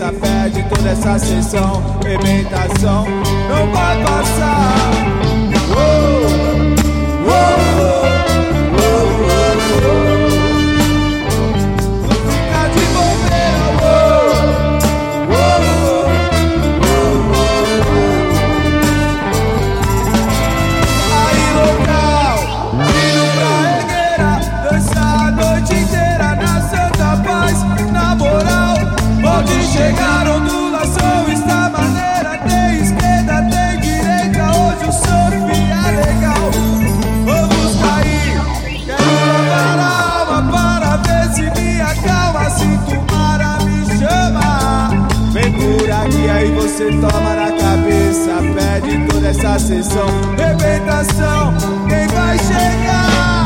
cabeça perde toda essa sessão. Rebentação não vai passar. Chegaram do lação, está maneira. Tem esquerda, tem direita. Hoje o surf é legal. Vamos cair, quero lavar a alma para ver se me acalma. Sinto o mar me chama. Vem por aqui, aí você toma na cabeça, perde toda essa sessão. Rebentação, quem vai chegar?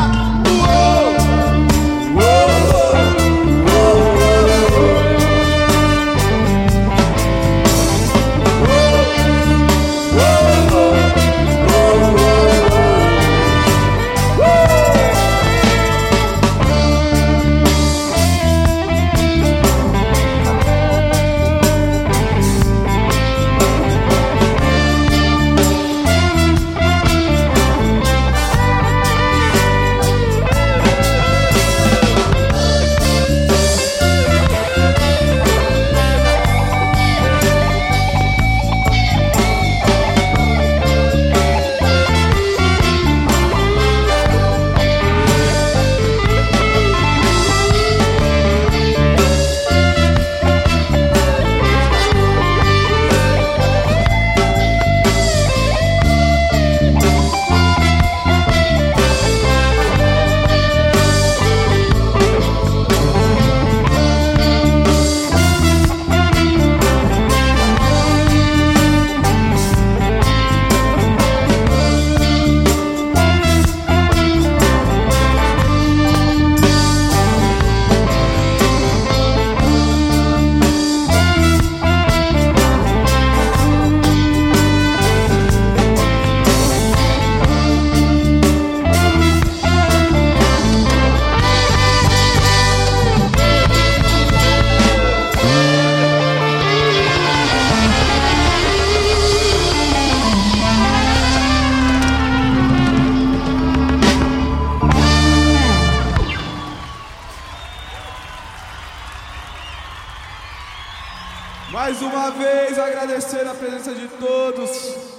Mais uma vez agradecer a presença de todos.